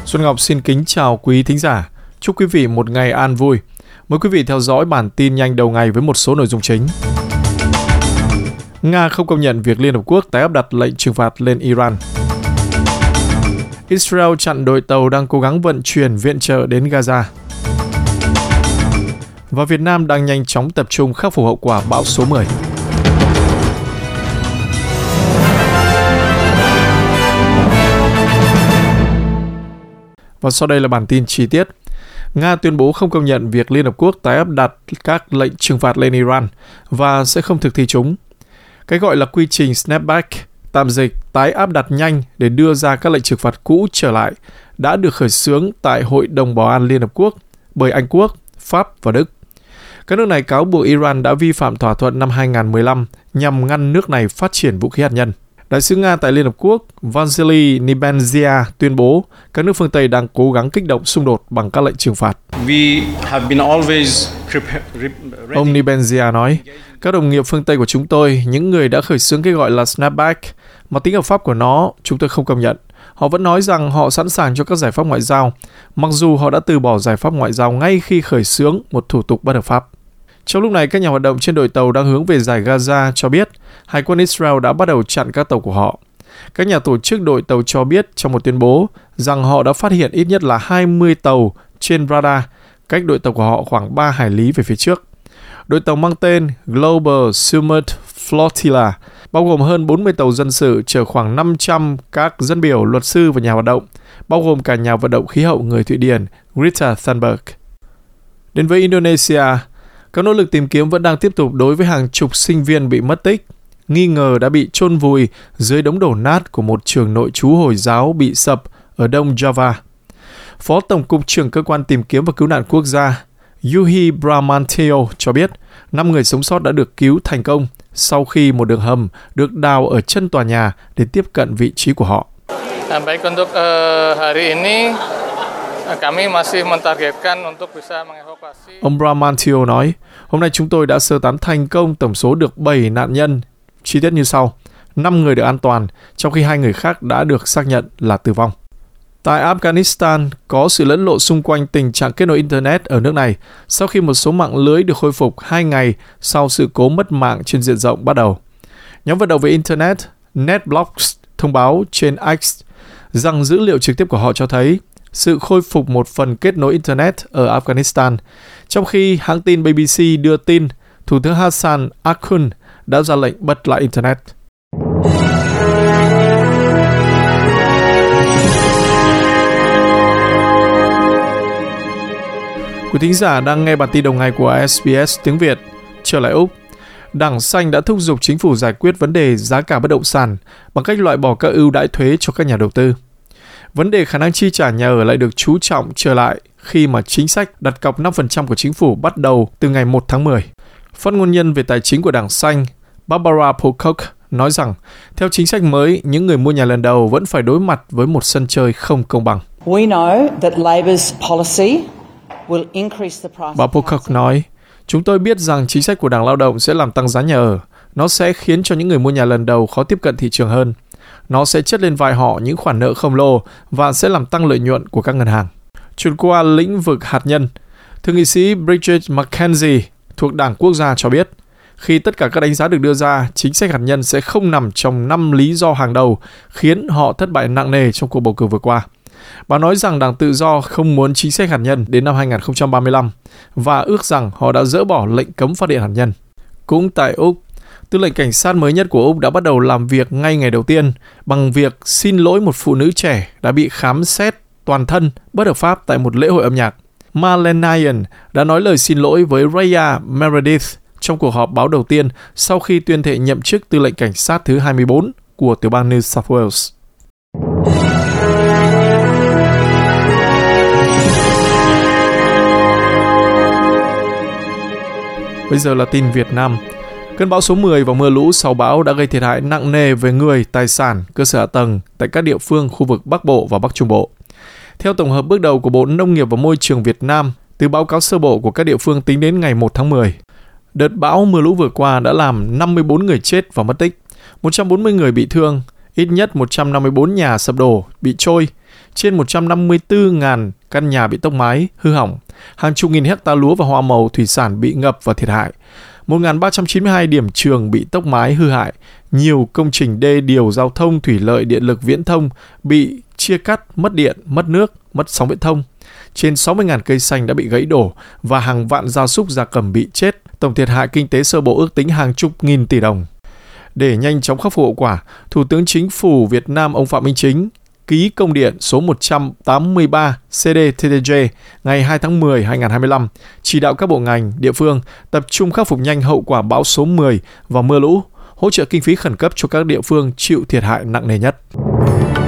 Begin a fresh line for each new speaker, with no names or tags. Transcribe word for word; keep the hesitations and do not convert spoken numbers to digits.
Xuân Ngọc xin kính chào quý thính giả. Chúc quý vị một ngày an vui. Mời quý vị theo dõi bản tin nhanh đầu ngày với một số nội dung chính. Nga không công nhận việc Liên Hợp Quốc tái áp đặt lệnh trừng phạt lên Iran. Israel chặn đội tàu đang cố gắng vận chuyển viện trợ đến Gaza. Và Việt Nam đang nhanh chóng tập trung khắc phục hậu quả bão số mười. Và sau đây là bản tin chi tiết. Nga tuyên bố không công nhận việc Liên Hợp Quốc tái áp đặt các lệnh trừng phạt lên Iran và sẽ không thực thi chúng. Cái gọi là quy trình snapback, tạm dịch tái áp đặt nhanh để đưa ra các lệnh trừng phạt cũ trở lại, đã được khởi xướng tại Hội đồng Bảo an Liên Hợp Quốc bởi Anh Quốc, Pháp và Đức. Các nước này cáo buộc Iran đã vi phạm thỏa thuận năm hai không một lăm nhằm ngăn nước này phát triển vũ khí hạt nhân. Đại sứ Nga tại Liên Hợp Quốc Vasily Nebenzia tuyên bố các nước phương Tây đang cố gắng kích động xung đột bằng các lệnh trừng phạt. Ông Nebenzia nói, các đồng nghiệp phương Tây của chúng tôi, những người đã khởi xướng cái gọi là snapback, mà tính hợp pháp của nó chúng tôi không công nhận. Họ vẫn nói rằng họ sẵn sàng cho các giải pháp ngoại giao, mặc dù họ đã từ bỏ giải pháp ngoại giao ngay khi khởi xướng một thủ tục bất hợp pháp. Trong lúc này, các nhà hoạt động trên đội tàu đang hướng về giải Gaza cho biết Hải quân Israel đã bắt đầu chặn các tàu của họ. Các nhà tổ chức đội tàu cho biết trong một tuyên bố rằng họ đã phát hiện ít nhất là hai mươi tàu trên radar, cách đội tàu của họ khoảng ba hải lý về phía trước. Đội tàu mang tên Global Summit Flotilla, bao gồm hơn bốn mươi tàu dân sự chở khoảng năm trăm các dân biểu, luật sư và nhà hoạt động, bao gồm cả nhà vận động khí hậu người Thụy Điển Greta Thunberg. Đến với Indonesia, các nỗ lực tìm kiếm vẫn đang tiếp tục đối với hàng chục sinh viên bị mất tích, nghi ngờ đã bị chôn vùi dưới đống đổ nát của một trường nội trú Hồi giáo bị sập ở Đông Java. Phó Tổng cục trưởng Cơ quan Tìm kiếm và Cứu nạn Quốc gia Yuhi Bramantio cho biết năm người sống sót đã được cứu thành công sau khi một đường hầm được đào ở chân tòa nhà để tiếp cận vị trí của họ.
Baik untuk hari ini kami masih mentargetkan untuk bisa mengevakuasi.
Ông Bramantio nói, hôm nay chúng tôi đã sơ tán thành công tổng số được bảy nạn nhân. Chi tiết như sau, năm người được an toàn, trong khi hai người khác đã được xác nhận là tử vong. Tại Afghanistan, có sự lẫn lộn xung quanh tình trạng kết nối Internet ở nước này sau khi một số mạng lưới được khôi phục hai ngày sau sự cố mất mạng trên diện rộng bắt đầu. Nhóm vận động về Internet NetBlocks thông báo trên X rằng dữ liệu trực tiếp của họ cho thấy sự khôi phục một phần kết nối Internet ở Afghanistan, trong khi hãng tin B B C đưa tin Thủ tướng Hassan Akhund đã ra lệnh bật lại Internet. Quý thính giả đang nghe bản tin đầu ngày của S B S tiếng Việt. Trở lại Úc, Đảng Xanh đã thúc giục chính phủ giải quyết vấn đề giá cả bất động sản bằng cách loại bỏ các ưu đãi thuế cho các nhà đầu tư. Vấn đề khả năng chi trả nhà ở lại được chú trọng trở lại khi mà chính sách đặt cọc năm phần trăm của chính phủ bắt đầu từ ngày một tháng mười. Phát ngôn nhân về tài chính của Đảng Xanh, Barbara Pocock, nói rằng theo chính sách mới, những người mua nhà lần đầu vẫn phải đối mặt với một sân chơi không công bằng.
We know that Labor's policy will increase the price.
Bà Pocock nói, chúng tôi biết rằng chính sách của Đảng Lao động sẽ làm tăng giá nhà ở. Nó sẽ khiến cho những người mua nhà lần đầu khó tiếp cận thị trường hơn. Nó sẽ chất lên vai họ những khoản nợ khổng lồ và sẽ làm tăng lợi nhuận của các ngân hàng. Chuyển qua lĩnh vực hạt nhân, Thượng nghị sĩ Bridget McKenzie thuộc Đảng Quốc gia cho biết, khi tất cả các đánh giá được đưa ra, chính sách hạt nhân sẽ không nằm trong năm lý do hàng đầu khiến họ thất bại nặng nề trong cuộc bầu cử vừa qua. Bà nói rằng Đảng Tự do không muốn chính sách hạt nhân đến năm hai không ba lăm và ước rằng họ đã dỡ bỏ lệnh cấm phát điện hạt nhân. Cũng tại Úc, Tư lệnh cảnh sát mới nhất của Úc đã bắt đầu làm việc ngay ngày đầu tiên bằng việc xin lỗi một phụ nữ trẻ đã bị khám xét toàn thân bất hợp pháp tại một lễ hội âm nhạc. Marlene Nyan đã nói lời xin lỗi với Raya Meredith trong cuộc họp báo đầu tiên sau khi tuyên thệ nhậm chức tư lệnh cảnh sát thứ hai mươi bốn của tiểu bang New South Wales. Bây giờ là tin Việt Nam. Cơn bão số mười và mưa lũ sau bão đã gây thiệt hại nặng nề về người, tài sản, cơ sở hạ tầng tại các địa phương khu vực Bắc Bộ và Bắc Trung Bộ. Theo tổng hợp bước đầu của Bộ Nông nghiệp và Môi trường Việt Nam, từ báo cáo sơ bộ của các địa phương tính đến ngày một tháng mười, đợt bão mưa lũ vừa qua đã làm năm mươi bốn người chết và mất tích, một trăm bốn mươi người bị thương, ít nhất một trăm năm mươi bốn nhà sập đổ, bị trôi, trên một trăm năm mươi tư nghìn căn nhà bị tốc mái, hư hỏng, hàng chục nghìn hecta lúa và hoa màu thủy sản bị ngập và thiệt hại, một nghìn ba trăm chín mươi hai điểm trường bị tốc mái hư hại, nhiều công trình đê điều giao thông, thủy lợi, điện lực, viễn thông bị chia cắt, mất điện, mất nước, mất sóng viễn thông. Trên sáu mươi nghìn cây xanh đã bị gãy đổ và hàng vạn gia súc gia cầm bị chết. Tổng thiệt hại kinh tế sơ bộ ước tính hàng chục nghìn tỷ đồng. Để nhanh chóng khắc phục hậu quả, Thủ tướng Chính phủ Việt Nam ông Phạm Minh Chính ký công điện số một trăm tám mươi ba C D T T G ngày hai tháng mười năm hai nghìn không trăm hai mươi lăm, chỉ đạo các bộ ngành, địa phương tập trung khắc phục nhanh hậu quả bão số mười và mưa lũ, hỗ trợ kinh phí khẩn cấp cho các địa phương chịu thiệt hại nặng nề nhất.